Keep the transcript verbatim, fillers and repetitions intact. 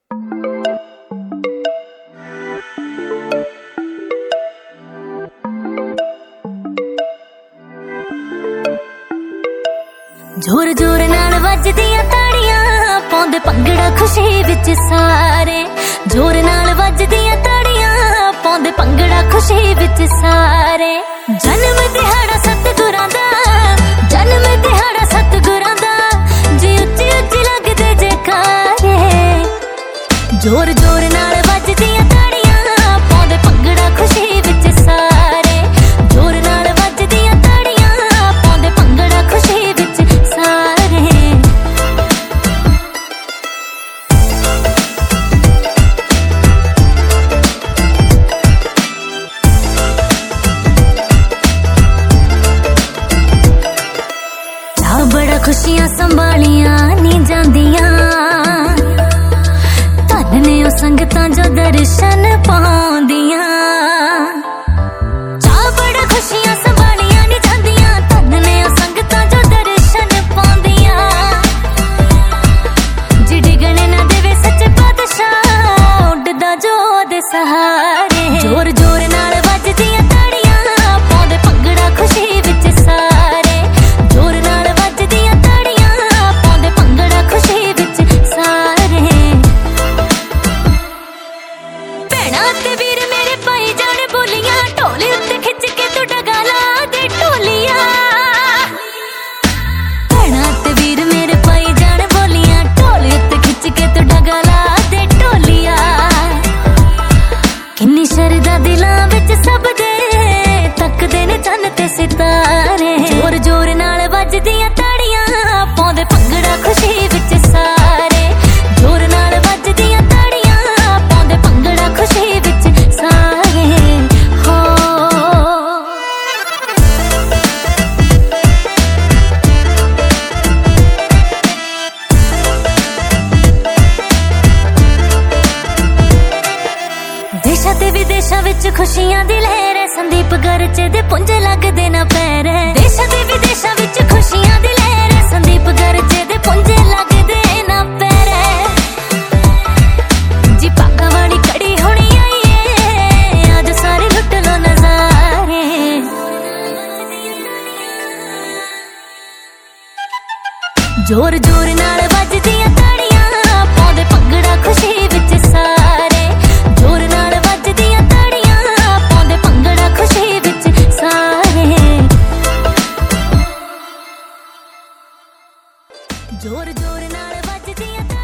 जोर जोर नाल वजदियां ताड़ियां पाउंदे भंगड़ा खुशी विच सारे। जोर नाल वजदियां ताड़ियां पाउंदे भंगड़ा खुशी विच सारे। जन्म दिहाड़ा सतगुरां दा, जन्म दिहाड़ा सतगुरां दा, जी उच्ची उच्ची लगदे जयकारे। जोर जोर नाल वजदियां ताड़ियां पाउंदे भंगड़ा खुशी विच सारे। जोर नाल वजदियां ताड़ियां पाउंदे भंगड़ा खुशी विच सारे। बड़ा खुशियां संभालियां नी जांदियां, धन ने ओ संगतां जो दर्शन पाउंदियां। चा बड़ा खुशियां संभालियां नी जांदियां, धन ने ओ संगतां जो दर्शन पाउंदियां। जिड़ी गणे ना देवे सच्चे पातशाह उड़दा जो दे सहारे। जोर जोर नाल वजदियां ताड़ियां पाउंदे भंगड़ा खुशी विच सारे। जोर नाल सितारे। जोर जोर नाल वजदियां ताड़ियां पाउंदे भंगड़ा खुशी विच सारे। जोर नाल वजदियां ताड़ियां पाउंदे भंगड़ा खुशी विच सारे। हो देशां ते विदेशां विच खुशियां दी लहर। संदीप गर्ज दे पुंज लगदे ना पैर। देशां ते विदेशां विच खुशियां दी लहर। संदीप गर्ज दे पुंज लगदे ना पैर। जी पागा वाली कड़ी होनी आई है, अज सारे लुट लो नजारे। जोर जोर नाल वजदियां ताड़ियां पाउंदे भंगड़ा खुशी विच सारे। जोर नाल वजदियां ताड़ियां पाउंदे भंगड़ा खुशी विच सारे। जोर जोर नाल वजदियां